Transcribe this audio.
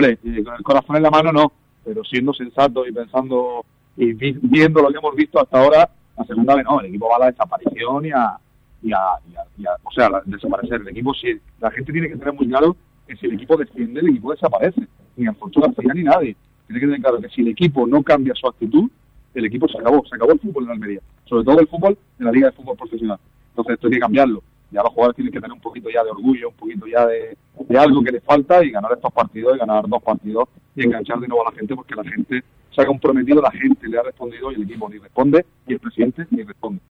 Hombre, con el corazón en la mano no, pero siendo sensato y pensando y viendo lo que hemos visto hasta ahora, la segunda vez no, el equipo va a la desaparición o sea, desaparecer. El equipo, si la gente tiene que tener muy claro que si el equipo desciende, el equipo desaparece. Ni Alfonso García ni nadie. Tiene que tener claro que si el equipo no cambia su actitud, el equipo se acabó el fútbol en Almería. Sobre todo el fútbol de la Liga de Fútbol Profesional. Entonces esto hay que cambiarlo. Ya los jugadores tienen que tener un poquito ya de orgullo, un poquito ya de algo que les falta y ganar estos partidos y ganar 2 partidos y enganchar de nuevo a la gente, porque la gente se ha comprometido, la gente le ha respondido y el equipo ni responde y el presidente ni responde.